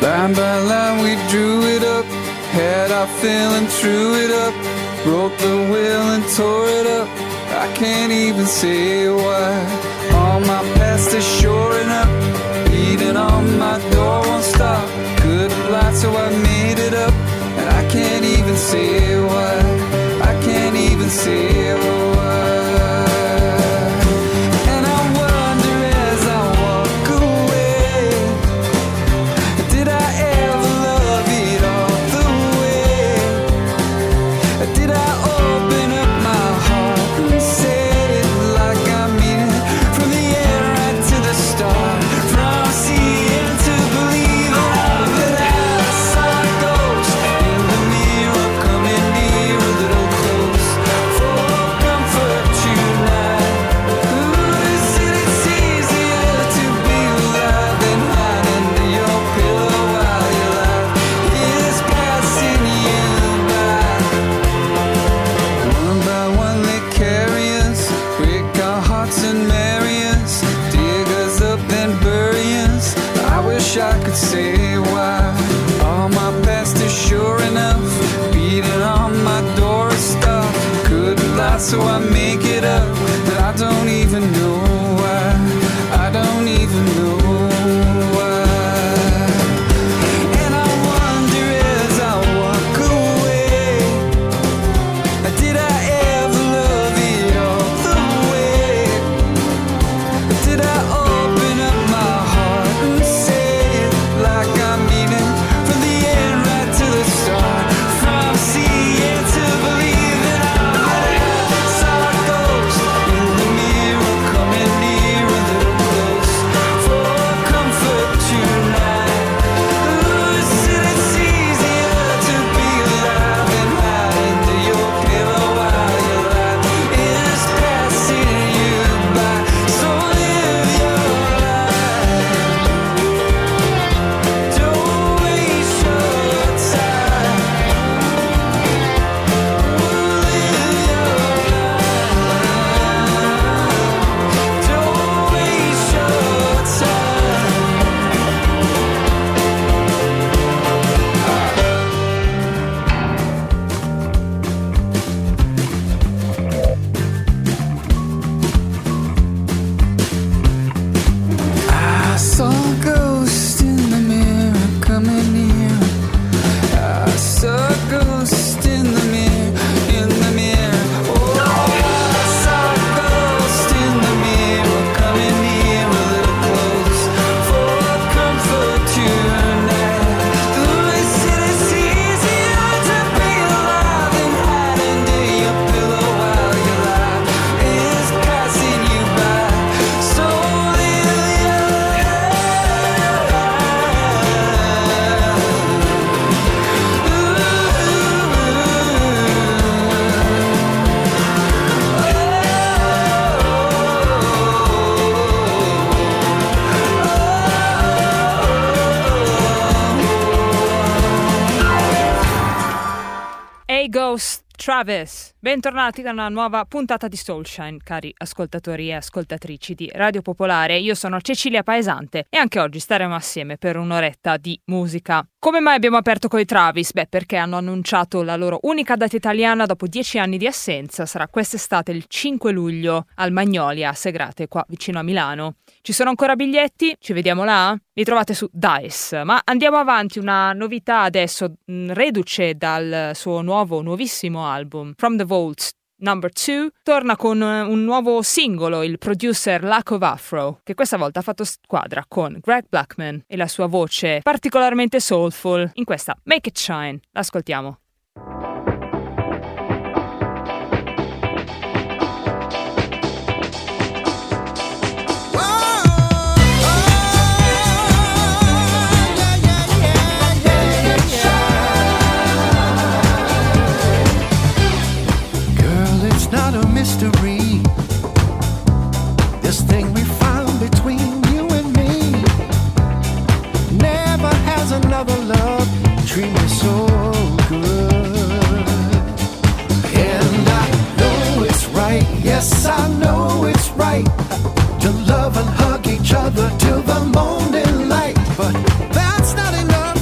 Line by line we drew it up, had our fill and threw it up, broke the will and tore it up. I can't even say why. All my past is shoring up, beating on my door won't stop. Couldn't lie so I made it up, and I can't even say why. I can't even say why. And I wonder as I walk away, did I ever love it all the way? Did I open up my heart and say it like I mean it, from the end right to the start, from seeing to believing? That I saw a ghost in the mirror, coming near a little close for comfort tonight. Ooh, said it's easier to be alive than hide under your pillow while your life is passing you by. One by one they carry us, break our hearts and marry us, dig us up then bury us. I wish I could say why. All my past is sure enough, beating on my door a stop. Couldn't lie so I make it up, that I don't even know why. I don't even know why. And I wonder as I walk away, did I ever love it all the way? Did I open up my heart and say it like I mean it, from the end right to the start, from seeing to believing? I saw a ghost in the mirror, coming near a little close for comfort tonight. Ooh, said it's easier to be alive than hide under your pillow while your life is passing you by. So live your life, don't waste your time. Live your life, don't waste your time. I saw a ghost in the mirror, coming near. I saw a ghost in the mirror, in the mirror. Oh, I saw a ghost in the mirror, coming near a little close for comfort tonight. Ooh, they said it's easier to be alive than hide under your pillow while your life is passing you by. So live your Hey Ghost, Travis, bentornati da una nuova puntata di Soulshine, cari ascoltatori e ascoltatrici di Radio Popolare. Io sono Cecilia Paesante e anche oggi staremo assieme per un'oretta di musica. Come mai abbiamo aperto coi Travis? Beh, perché hanno annunciato la loro unica data italiana dopo 10 anni di assenza. Sarà quest'estate il 5 luglio al Magnolia a Segrate, qua vicino a Milano. Ci sono ancora biglietti? Ci vediamo là? Li trovate su Dice. Ma andiamo avanti, una novità adesso, reduce dal suo nuovissimo album From the Vaults Number 2, torna con un nuovo singolo, il producer Lack of Afro, che questa volta ha fatto squadra con Greg Blackman e la sua voce particolarmente soulful in questa Make It Shine. L'ascoltiamo. Not a mystery, this thing we found between you and me. Never has another love treated me so good. And I know it's right, yes I know it's right, to love and hug each other till the morning light. But that's not enough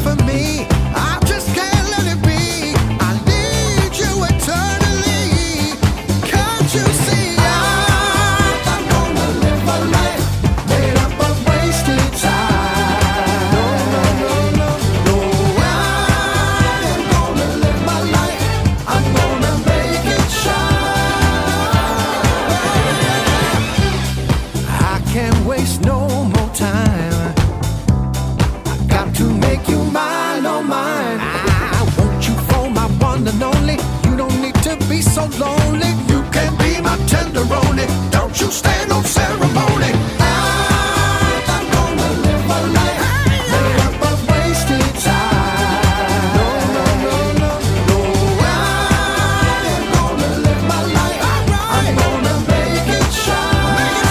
waste no more time. I got to make you mine, oh mine. I want you for my one and only. You don't need to be so lonely. You can be my tenderoni. Don't you stand on ceremony. I'm gonna live my life made up of wasted time. No, no, no, no, no. I'm gonna live my life. I'm gonna make it shine.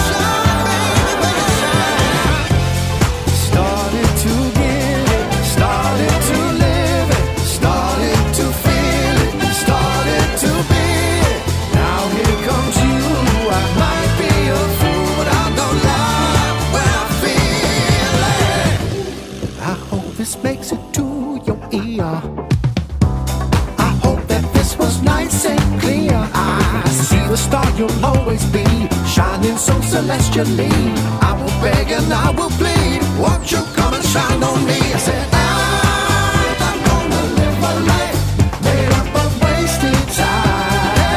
Started to get it, started to live it, started to feel it, started to be it. Now here comes you. I might be a fool, but I don't lie when I feel it. I hope this makes it to your ear. I hope that this was nice and clear. I see the star you'll always be, shining so celestially. I will beg and I will plead, won't you come and shine on me? I said I'm gonna live my life made up of wasted time.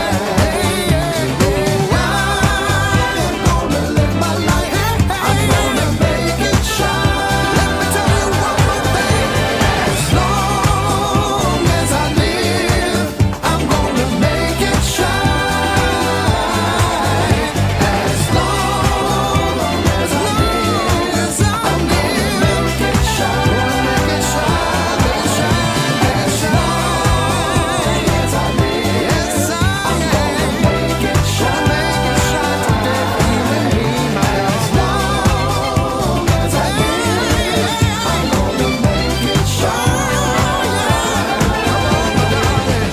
Oh, I'm gonna live my life. I'm gonna make it shine. Let me tell you one more thing. As long as I live, I'm gonna make it shine. As long as I live, I'm gonna make it shine. Make it shine, make it shine, make it shine. As I live, I'm gonna make it shine. Make it shine today for you and me, my love. As long as I live, I'm gonna make it shine. Come on, my darling.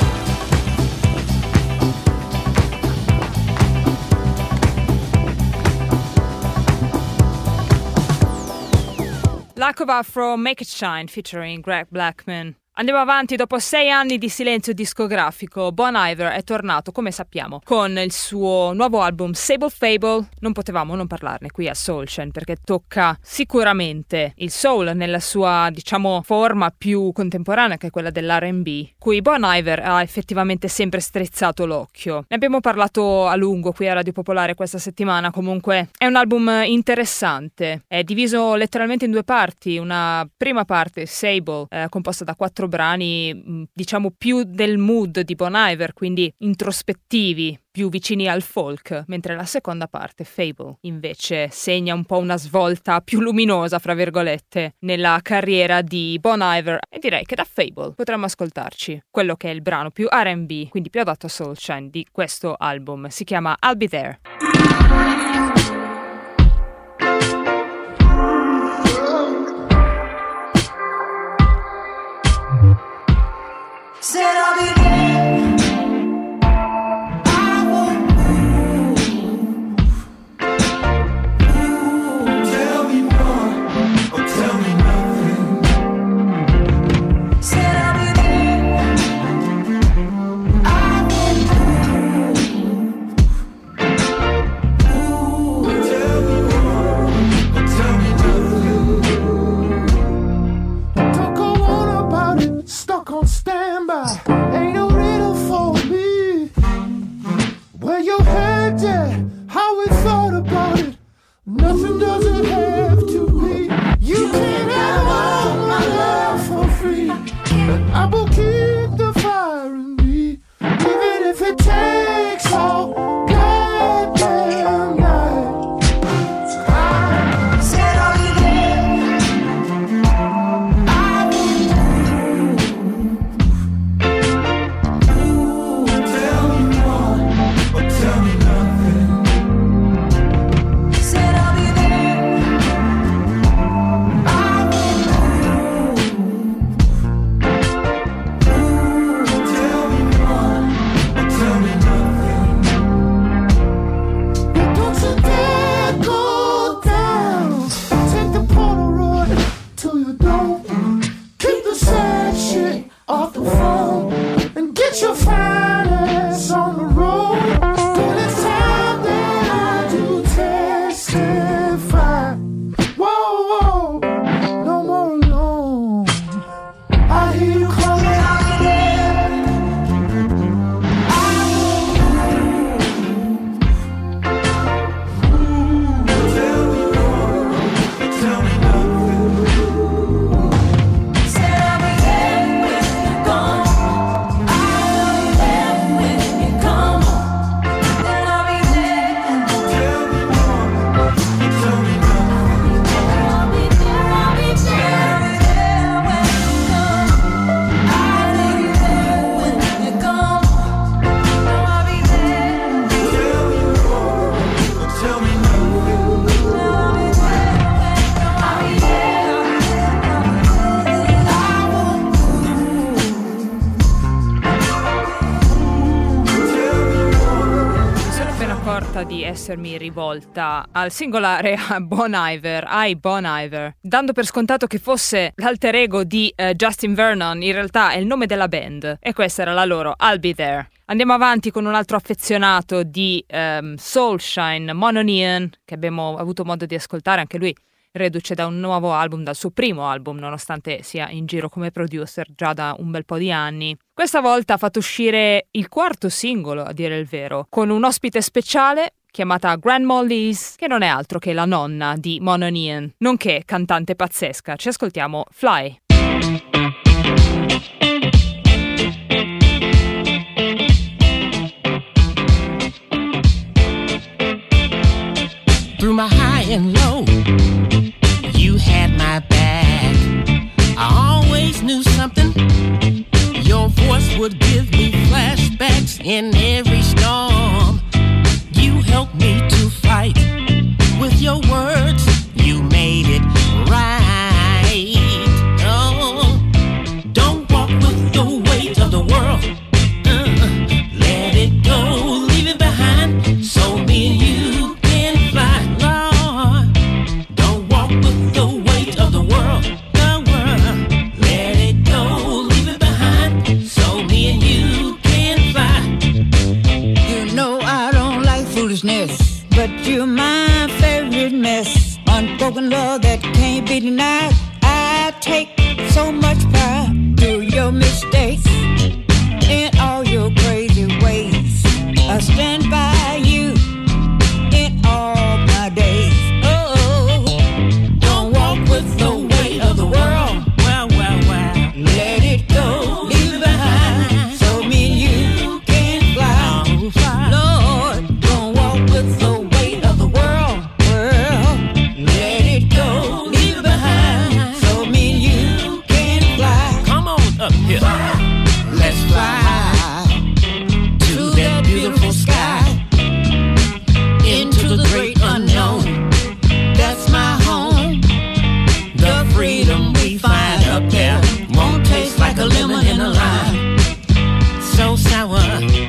Lack of Afro, Make It Shine featuring Greg Blackman. Andiamo avanti, dopo 6 anni di silenzio discografico, Bon Iver è tornato, come sappiamo, con il suo nuovo album Sable Fable. Non potevamo non parlarne qui a Soulshine, perché tocca sicuramente il soul nella sua, diciamo, forma più contemporanea, che è quella dell'R&B, cui Bon Iver ha effettivamente sempre strizzato l'occhio. Ne abbiamo parlato a lungo qui a Radio Popolare questa settimana. Comunque è un album interessante, è diviso letteralmente in 2 parti. Una prima parte, Sable, composta da 4 brani, diciamo più del mood di Bon Iver, quindi introspettivi, più vicini al folk, mentre la seconda parte, Fable, invece segna un po' una svolta più luminosa, fra virgolette, nella carriera di Bon Iver, e direi che da Fable potremmo ascoltarci quello che è il brano più R&B, quindi più adatto a Soulshine di questo album. Si chiama I'll Be There. Said I'll be there. I won't move. Tell me more or tell me nothing. Said I'll be there. I won't move. Tell me more or tell me nothing. Don't go on about it, stuck on standby. Ain't no riddle for me. Where your head at? How we thought about it? Nothing doesn't have to be. You can't have all my love for free. I will keep the fire in me, even if it takes all goddamn night. Said I'll be there. I won't Tell me more or tell me nothing. Said I'll be there. di essermi rivolta al singolare Bon Iver, Bon Iver, dando per scontato che fosse l'alter ego di Justin Vernon. In realtà è il nome della band e questa era la loro I'll Be There. Andiamo avanti con un altro affezionato di Soulshine, Mono Neon, che abbiamo avuto modo di ascoltare anche lui reduce da un nuovo album, dal suo primo album, nonostante sia in giro come producer già da un bel po' di anni. Questa volta ha fatto uscire il quarto singolo, a dire il vero, con un ospite speciale chiamata Grandma Liz, che non è altro che la nonna di Mono Neon, nonché cantante pazzesca. Ci ascoltiamo Fly. Through my high and low, you had my back. I always knew something. Your voice would give me flashbacks in every storm. You helped me to fight with your words. You made it right. Oh, don't walk with the weight of the world. Let it go, leave it behind. So me and you can fly. Lord, don't walk with the weight of the world. The world. Let it go, leave it behind. So me and you can fly. You know I don't like foolishness, but you're my favorite mess. Unbroken love that can't be denied. I take so much pride through your mistakes and all your crazy ways. I stand by you in all my days. Oh, don't walk with the weight of the world. Wow, wow, wow. Let it go, leave it behind. So me and you can fly. Oh, fly. Lord, don't walk with the weight of the world. Let it go, leave it behind. So me and you can fly. Come on up here. Let's fly to that beautiful sky, into the great unknown. That's my home. The freedom we find up there won't taste like a lemon in a lime. So sour.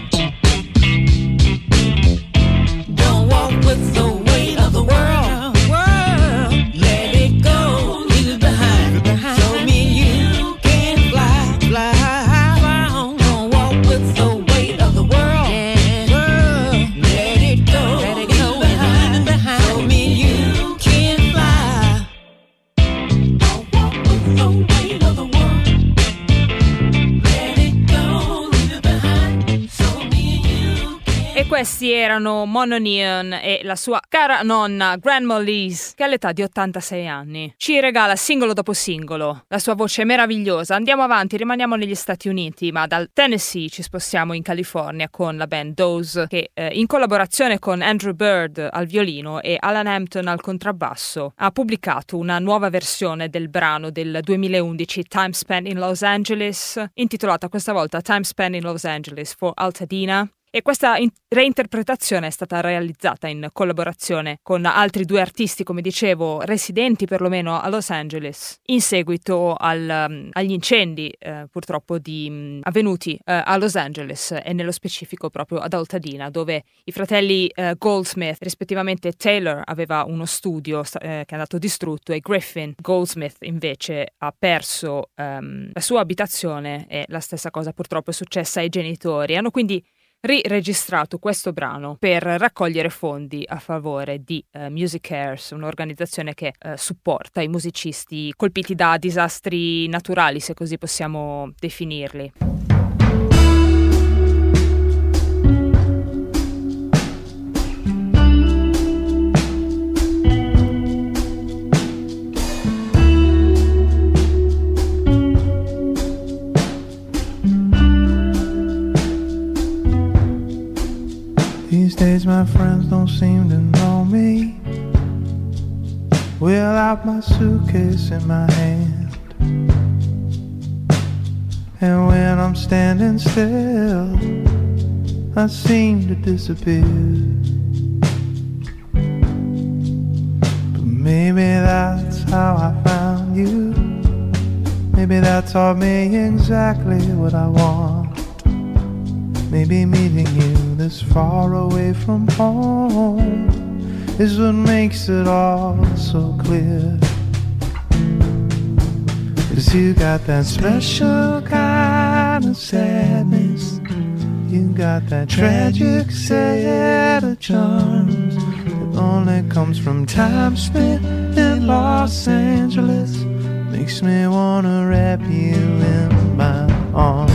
Don't walk with the weight of the world. Let it go, leave it behind. So me and you can fly, fly. Don't walk with the weight of the world. Let it go, leave it behind. So me and you can fly. Don't walk with the weight of the world. Let it go, leave it behind. So me and you can. E questi erano Mono Neon e la sua cara nonna Grandma Liz, che all'età di 86 anni ci regala singolo dopo singolo. La sua voce è meravigliosa. Andiamo avanti, rimaniamo negli Stati Uniti, ma dal Tennessee ci spostiamo in California con la band Doze, che in collaborazione con Andrew Bird al violino e Alan Hampton al contrabbasso ha pubblicato una nuova versione del brano del 2011 Time Spent in Los Angeles, intitolata questa volta Time Spent in Los Angeles for Altadena. E questa reinterpretazione è stata realizzata in collaborazione con altri due artisti, come dicevo, residenti perlomeno a Los Angeles, in seguito agli incendi purtroppo avvenuti a Los Angeles e nello specifico proprio ad Altadena, dove i fratelli Goldsmith, rispettivamente Taylor aveva uno studio che è andato distrutto e Griffin Goldsmith invece ha perso la sua abitazione, e la stessa cosa purtroppo è successa ai genitori. Hanno quindi riregistrato questo brano per raccogliere fondi a favore di Music Cares, un'organizzazione che supporta i musicisti colpiti da disastri naturali, se così possiamo definirli. These days my friends don't seem to know me without my suitcase in my hand. And when I'm standing still, I seem to disappear. But maybe that's how I found you. Maybe that taught me exactly what I want. Maybe meeting you, the this far away from home is what makes it all so clear. 'Cause you got that special kind of sadness, you got that tragic set of charms that only comes from time spent in Los Angeles. Makes me wanna wrap you in my arms.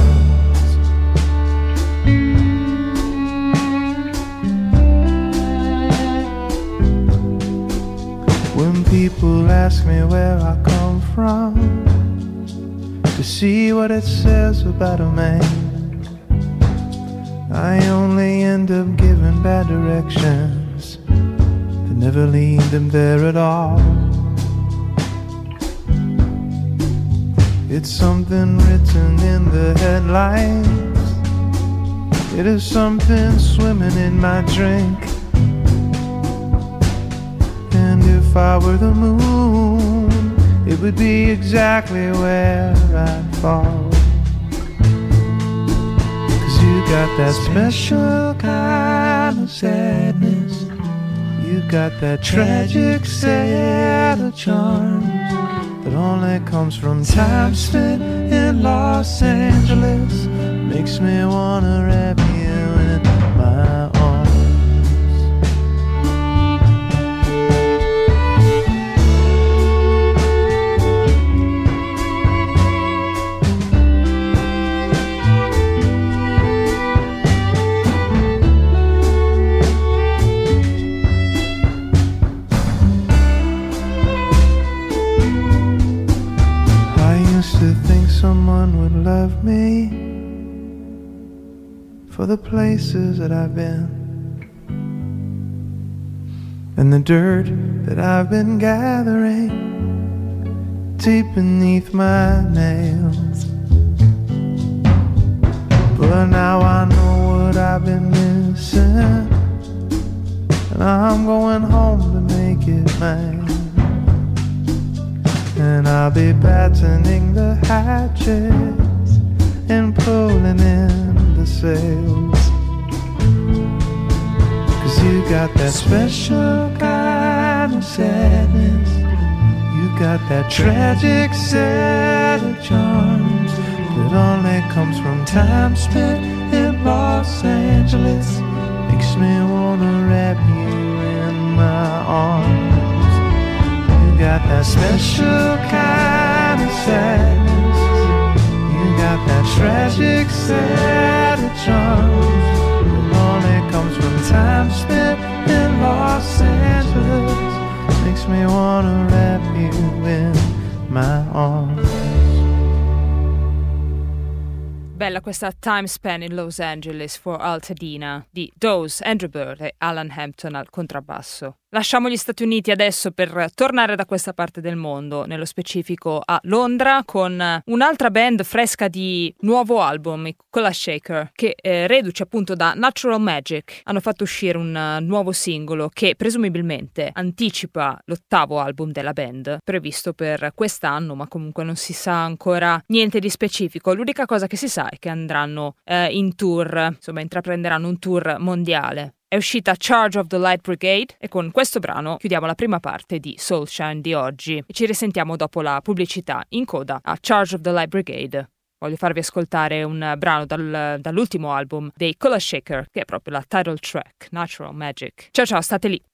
When people ask me where I come from, to see what it says about a man, I only end up giving bad directions that never lead them there at all. It's something written in the headlines, it is something swimming in my drink. And if I were the moon, it would be exactly where I'd fall. 'Cause you got that special kind of sadness, you got that tragic set of charms that only comes from time spent in Los Angeles. Makes me wanna wrap you in my arms. To think someone would love me for the places that I've been and the dirt that I've been gathering deep beneath my nails. But now I know what I've been missing, and I'm going home to make it mine. And I'll be battening the hatches and pulling in the sails. 'Cause you got that special kind of sadness, you got that tragic set of charms that only comes from time spent in Los Angeles. Makes me wanna wrap you in my arms. You got that special kind of sadness, you got that tragic set of charms that only comes from time spent in Los Angeles. Makes me wanna wrap you in my arms. Bella questa Time Spent in Los Angeles for Altadena di Dawes, Andrew Bird e Alan Hampton al contrabbasso. Lasciamo gli Stati Uniti adesso per tornare da questa parte del mondo, nello specifico a Londra, con un'altra band fresca di nuovo album, i Kula Shaker, che reduce appunto da Natural Magic. Hanno fatto uscire un nuovo singolo che presumibilmente anticipa l'8º album della band, previsto per quest'anno, ma comunque non si sa ancora niente di specifico. L'unica cosa che si sa è che andranno in tour, insomma intraprenderanno un tour mondiale. È uscita Charge of the Light Brigade e con questo brano chiudiamo la prima parte di Soulshine di oggi e ci risentiamo dopo la pubblicità. In coda a Charge of the Light Brigade voglio farvi ascoltare un brano dall'ultimo album dei Kula Shaker, che è proprio la title track, Natural Magic. Ciao ciao, state lì.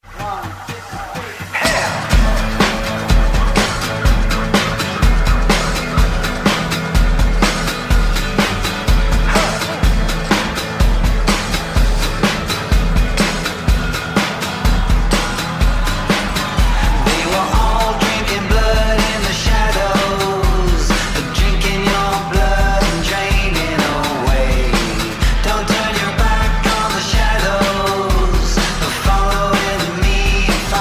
Follow in me.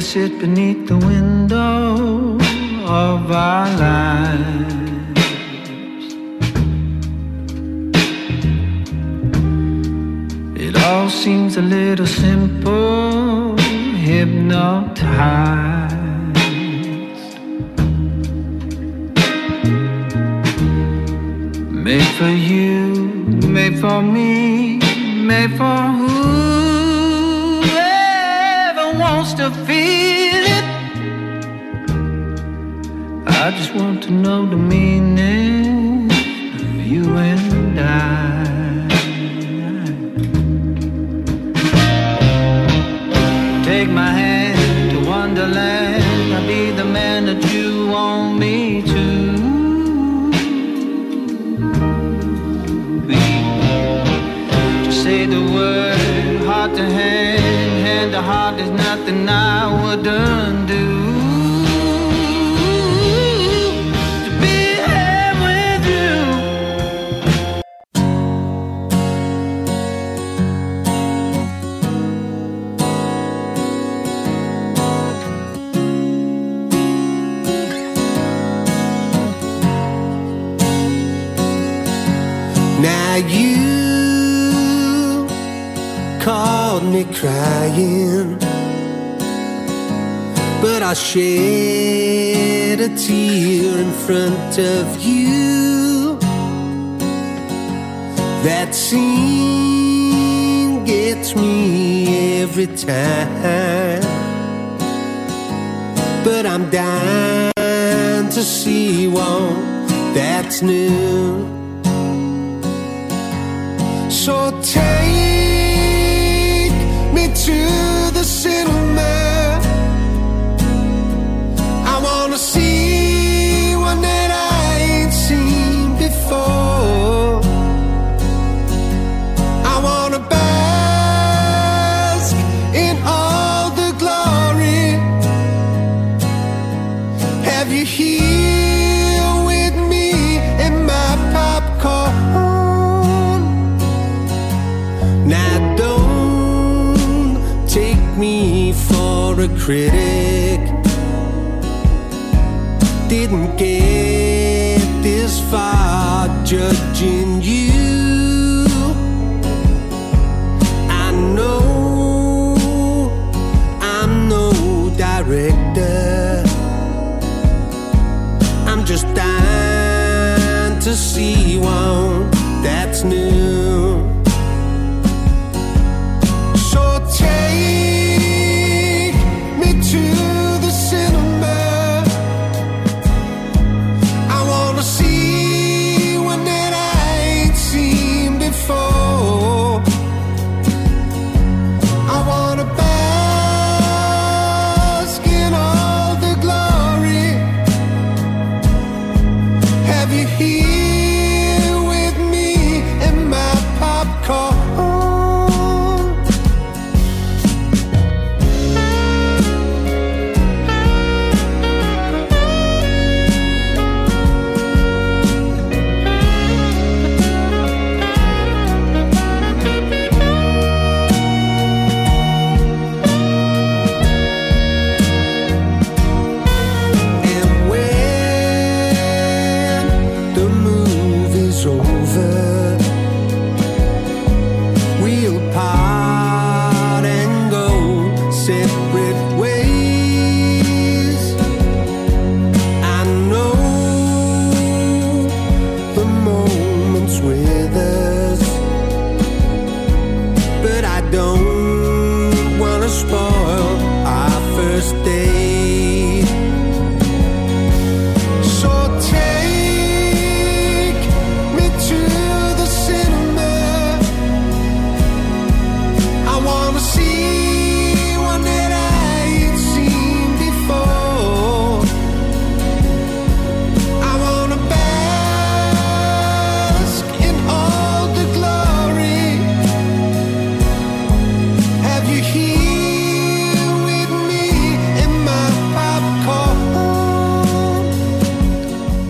sit beneath the window of our lives. It all seems a little simple, hypnotized. Made for you, made for me, made for whoever wants to feel it. I just want to know the meaning of you and I. Take my hand to Wonderland. I'll be the man that you want me to be. Just say the word, heart to hand, hand to heart. There's nothing I wouldn't do. Now you called me crying, but I shed a tear in front of you. That scene gets me every time, but I'm dying to see one that's new. So take me to the cinema. I wanna see one that I ain't seen before. I wanna bask in all the glory. Have you here with me in my popcorn? Now don't take me for a critic. Didn't get this far judging you. I know I'm no director. I'm just dying to see one that's new. Take me to the cinema. I wanna see one that I ain't seen before. I wanna bask in all the glory. Have you here with me in my popcorn? The moon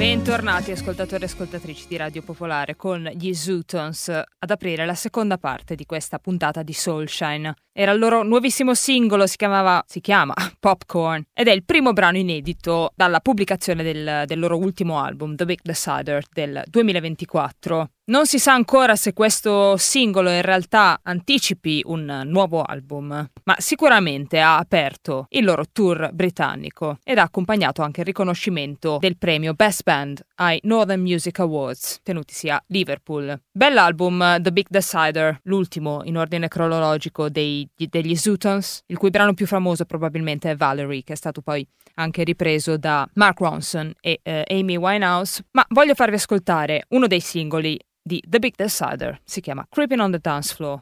Bentornati ascoltatori e ascoltatrici di Radio Popolare con gli Zootons ad aprire la seconda parte di questa puntata di Soulshine. Era il loro nuovissimo singolo, si chiama Popcorn, ed è il primo brano inedito dalla pubblicazione del loro ultimo album, The Big Decider, del 2024. Non si sa ancora se questo singolo in realtà anticipi un nuovo album, ma sicuramente ha aperto il loro tour britannico ed ha accompagnato anche il riconoscimento del premio Best Band ai Northern Music Awards, tenutisi a Liverpool. Bell'album The Big Decider, l'ultimo in ordine cronologico degli Zootons, il cui brano più famoso probabilmente è Valerie, che è stato poi anche ripreso da Mark Ronson e Amy Winehouse, ma voglio farvi ascoltare uno dei singoli di The Big Decider, si chiama Creeping on the Dance Floor.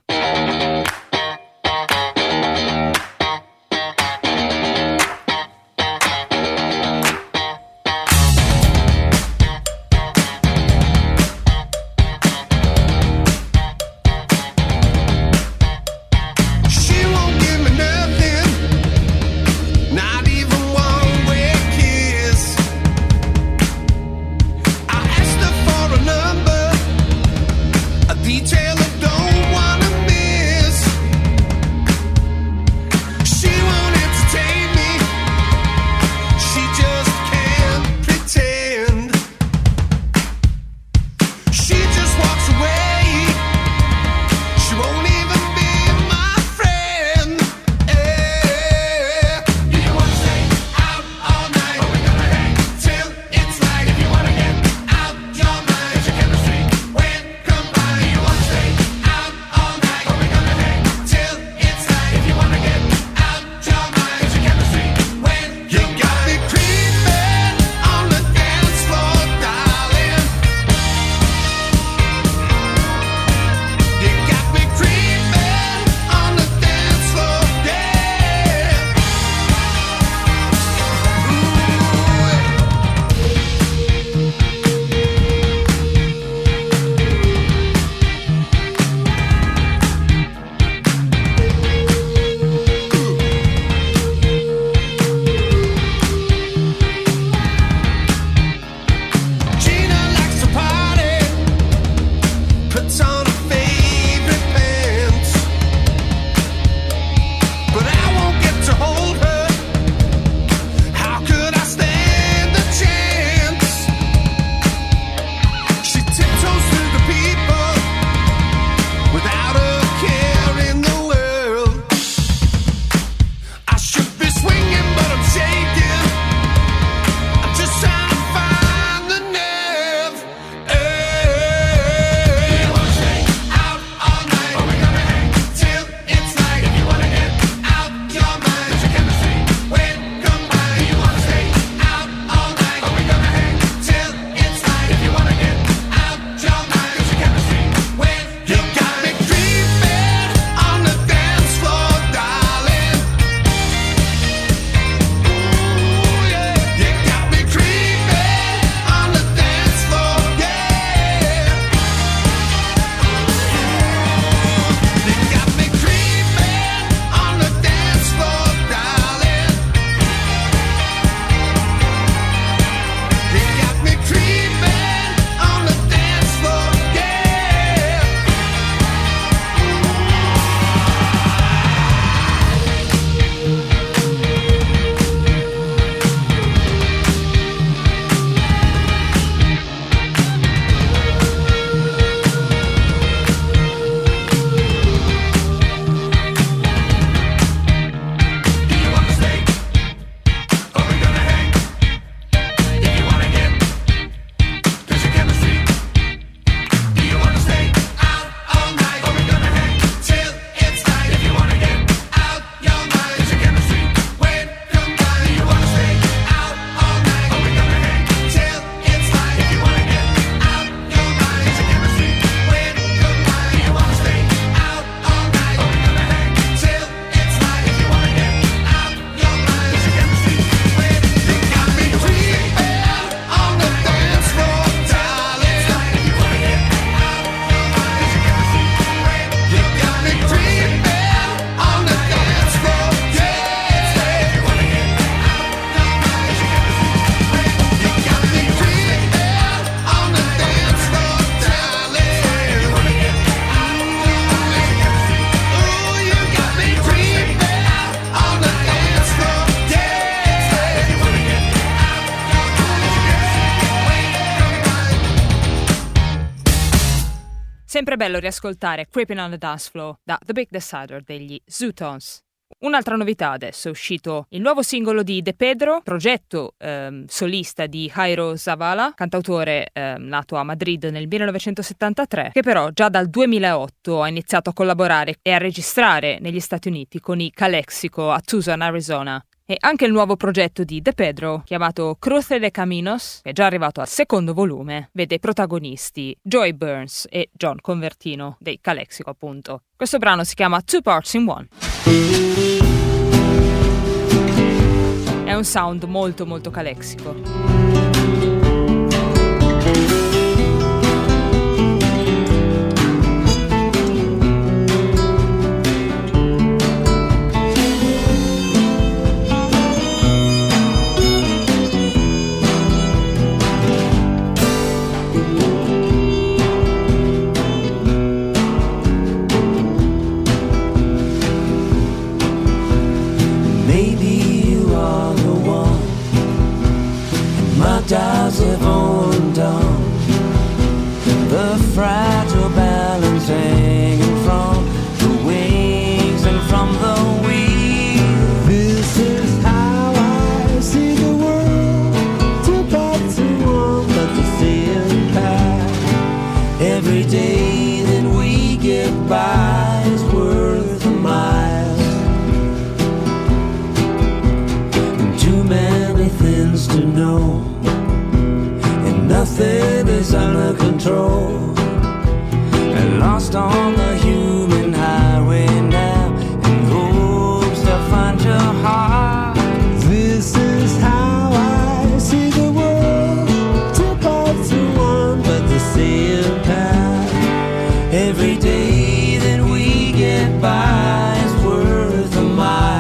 Detail I don't wanna miss. Sempre bello riascoltare Creeping on the Dance Floor da The Big Decider degli Zootones. Un'altra novità adesso, è uscito il nuovo singolo di De Pedro, progetto solista di Jairo Zavala, cantautore nato a Madrid nel 1973, che però già dal 2008 ha iniziato a collaborare e a registrare negli Stati Uniti con i Calexico a Tucson, Arizona. E anche il nuovo progetto di De Pedro, chiamato Cruce de Caminos, che è già arrivato al secondo volume, vede protagonisti Joy Burns e John Convertino, dei Calexico appunto. Questo brano si chiama Two Parts in One. È un sound molto molto calexico. Dials have undone the fragile balance hanging from the wings and from the wheel. This is how I see the world, two parts in one, but the same path. Every day that we get by is worth a mile. And too many things to know. Nothing is under control. And lost on the human highway now, in hopes to find your heart. This is how I see the world, two parts in one, but the same path. Every day that we get by is worth a mile.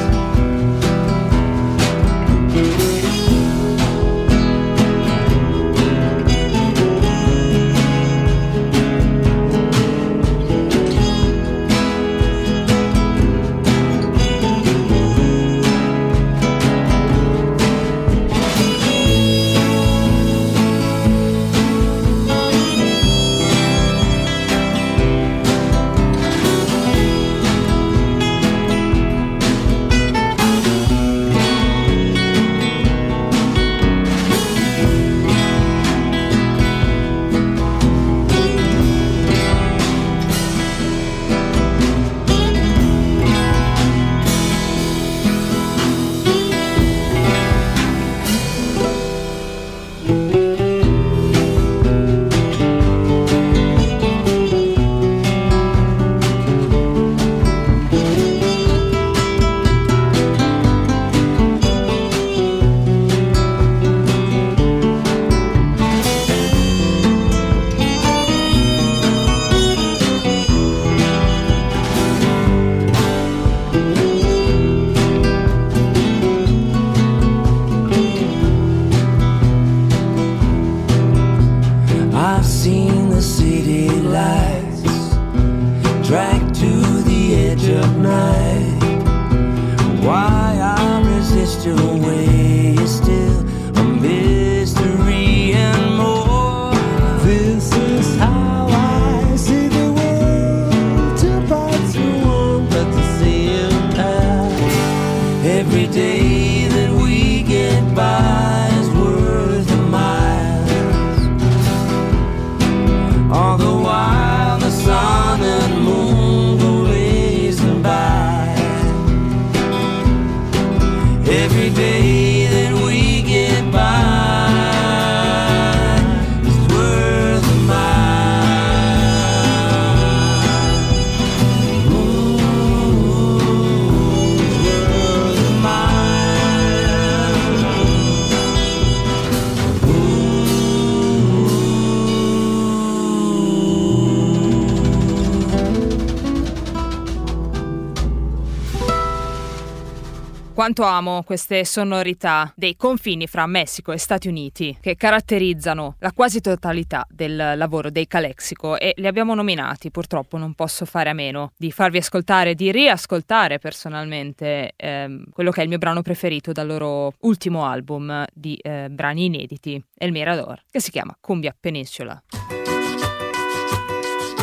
Quanto amo queste sonorità dei confini fra Messico e Stati Uniti che caratterizzano la quasi totalità del lavoro dei Calexico, e li abbiamo nominati, purtroppo non posso fare a meno di farvi ascoltare, di riascoltare personalmente quello che è il mio brano preferito dal loro ultimo album di brani inediti, El Mirador, che si chiama Cumbia Peninsula.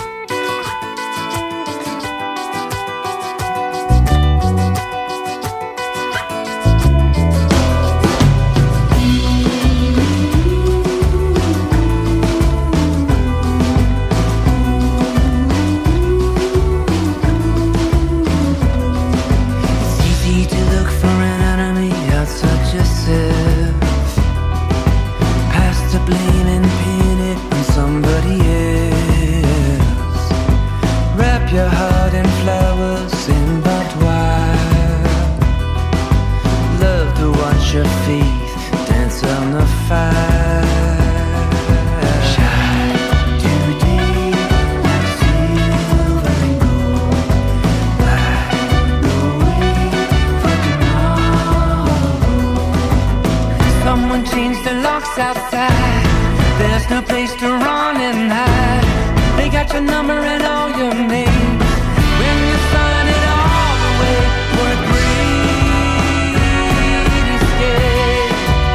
no place to run and hide. They got your number and all your names. When you sign it all away for a great escape.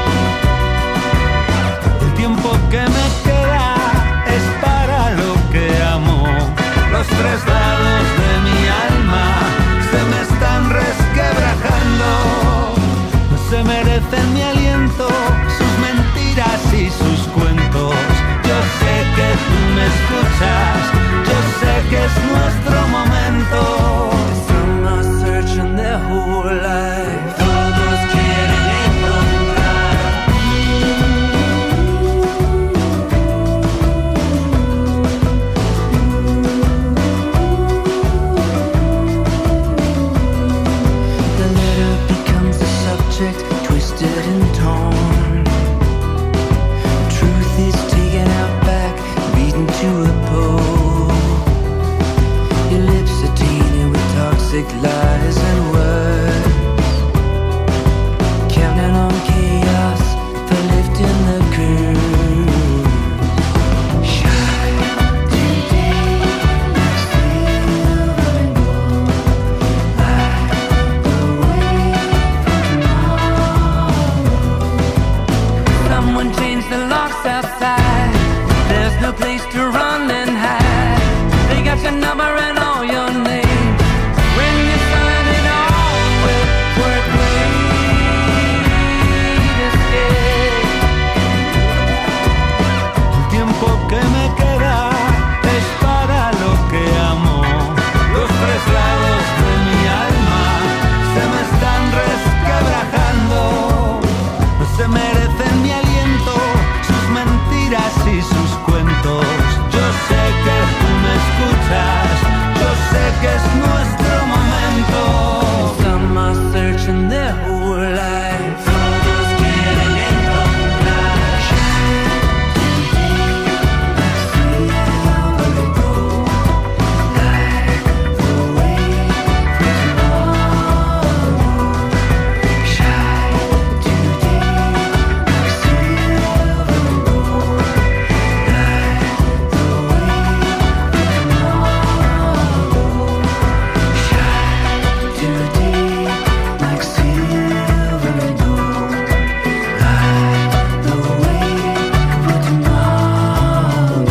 El tiempo que me queda es para lo que amo. Los tres lados de mi alma se me están resquebrajando. No se merecen mi aliento, sus mentiras y sus cuentos. Yo sé que tú me escuchas, yo sé que es nuestro momento. Some are searching their whole life, todos quieren encontrar. The letter becomes the subject, twisted and torn. Truth is taken out back, beaten to a pulp. Your lips are tainted with toxic lies and words. Counting on chaos for lifting the curve. Shine today, silver and gold. Light the way for tomorrow. Someone changed the locks outside. There's no place to run and hide. They got your number and all your names. When you sign it all away for a great escape. El tiempo que me queda es para lo que amo. Los tres lados de mi alma se me están resquebrajando. No se merecen mi aliento, sus mentiras y sus cuentos. Yo sé que tú me escuchas, yo sé que es nuestro momento. Some are searching their whole life, todos quieren encontrar. Shine today, silver and gold. Light the way for tomorrow. Shine today, silver and gold. Light the way for tomorrow. Shine today like silver and gold. Light the way for tomorrow.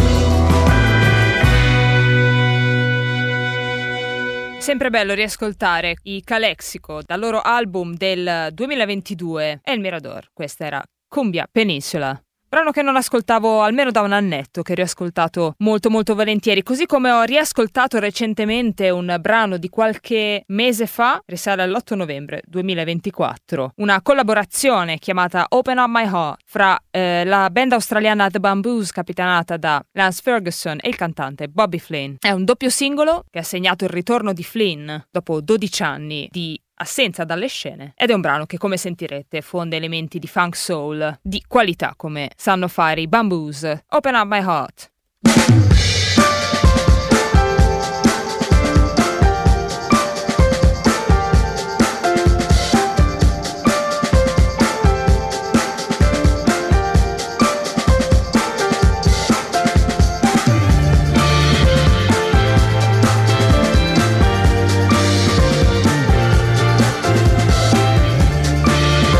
Sempre bello riascoltare i Calexico dal loro album del 2022 El Mirador. Questa era Cumbia Peninsula. Brano che non ascoltavo almeno da un annetto, che ho riascoltato molto molto volentieri, così come ho riascoltato recentemente un brano di qualche mese fa, risale all'8 novembre 2024, una collaborazione chiamata Open Up My Heart fra la band australiana The Bamboos, capitanata da Lance Ferguson, e il cantante Bobby Flynn. È un doppio singolo che ha segnato il ritorno di Flynn dopo 12 anni di assenza dalle scene, ed è un brano che, come sentirete, fonde elementi di funk soul di qualità, come sanno fare i Bamboos. Open Up My Heart.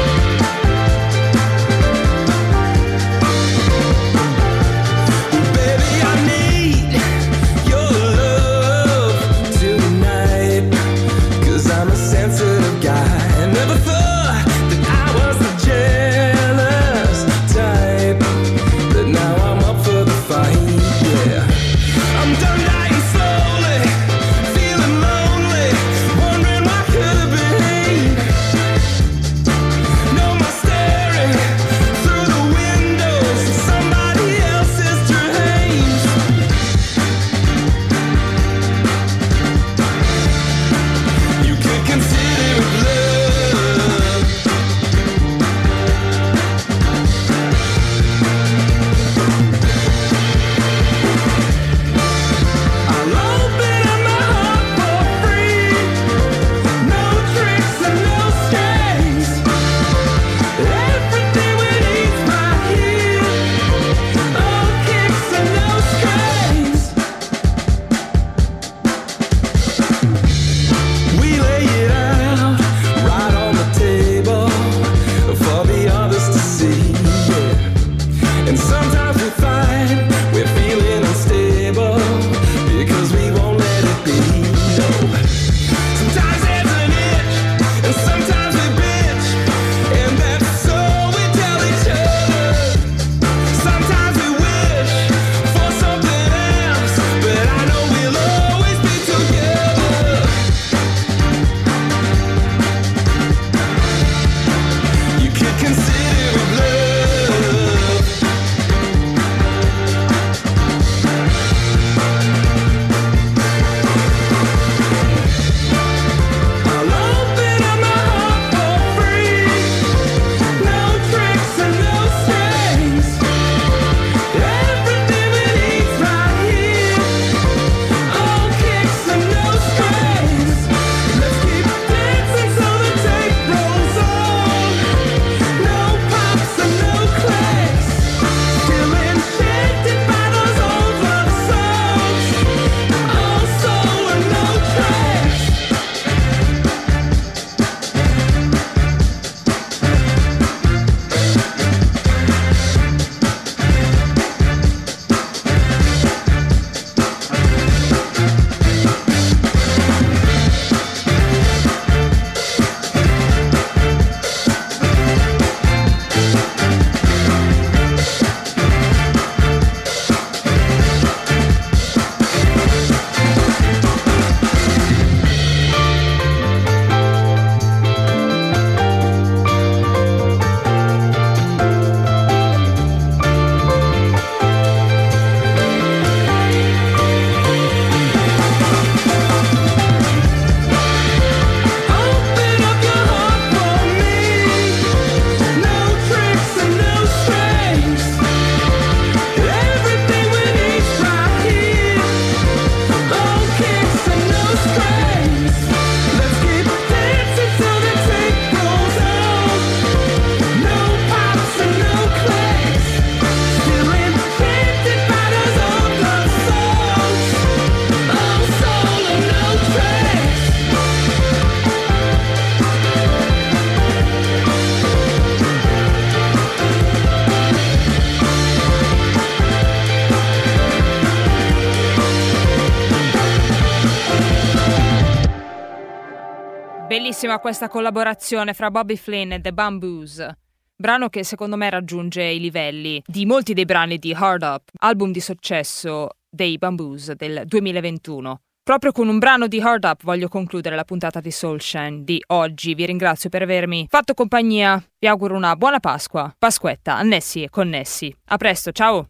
Baby, Bellissima questa collaborazione fra Bobby Flynn e The Bamboos, brano che secondo me raggiunge i livelli di molti dei brani di Hard Up, album di successo dei Bamboos del 2021. Proprio con un brano di Hard Up voglio concludere la puntata di Soulshine di oggi. Vi ringrazio per avermi fatto compagnia, vi auguro una buona Pasqua, Pasquetta, annessi e connessi. A presto, ciao!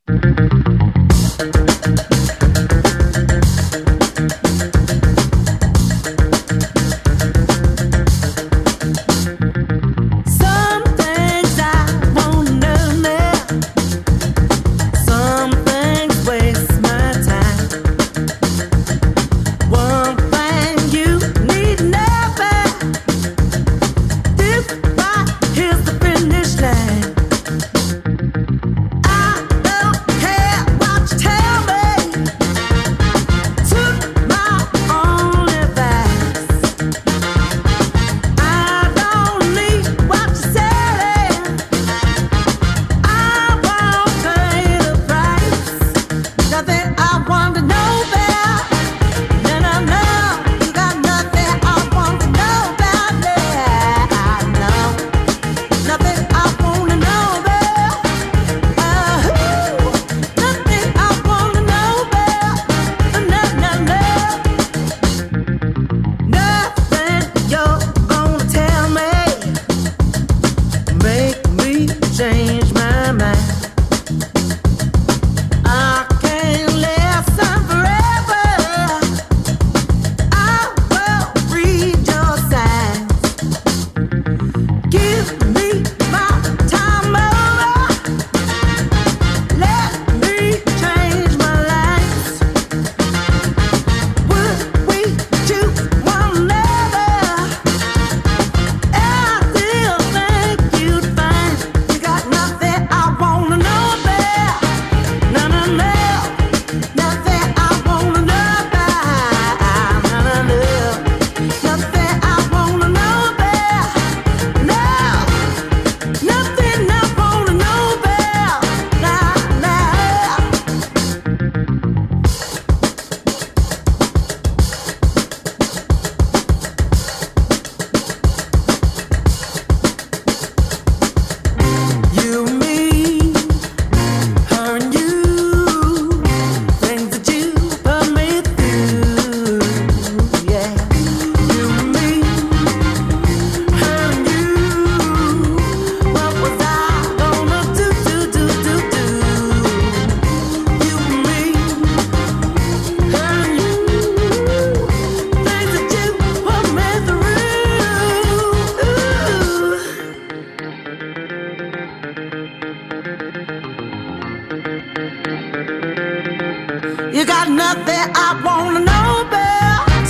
You got nothing I wanna know about.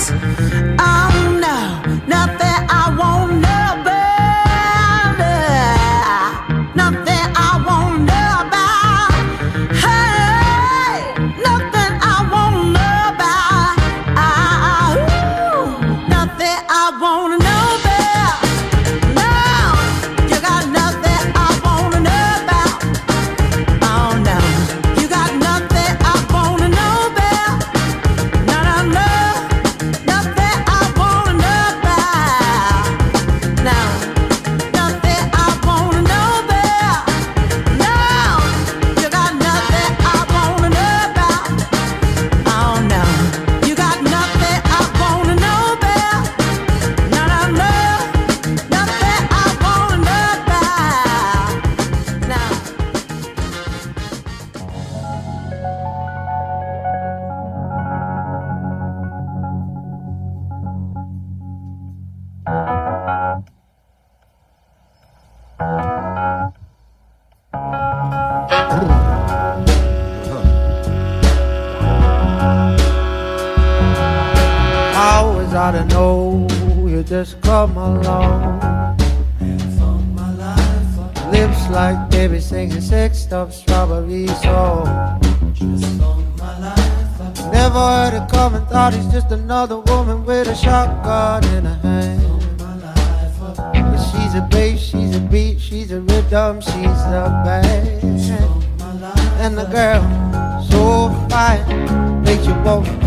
Oh no, nothing I wanna know about. Nothing I wanna know about. Hey, nothing I wanna know about. Nothing I wanna know about. No, you got nothing I wanna know about. Oh no, you got nothing I wanna know about. No, no, no, nothing I wanna know about. No, nothing I wanna know about. No, you got nothing I wanna know about. Oh no, you got nothing I wanna know about. No, no, no, nothing I wanna know about. No. I always ought to know you just come along. Lips like baby singing sex-stuffed strawberry song. Never heard it coming, thought he's just another woman with a shotgun in her hand. But she's a bass, she's a beat, she's a rhythm, she's a band. And the girl, so fine, makes you want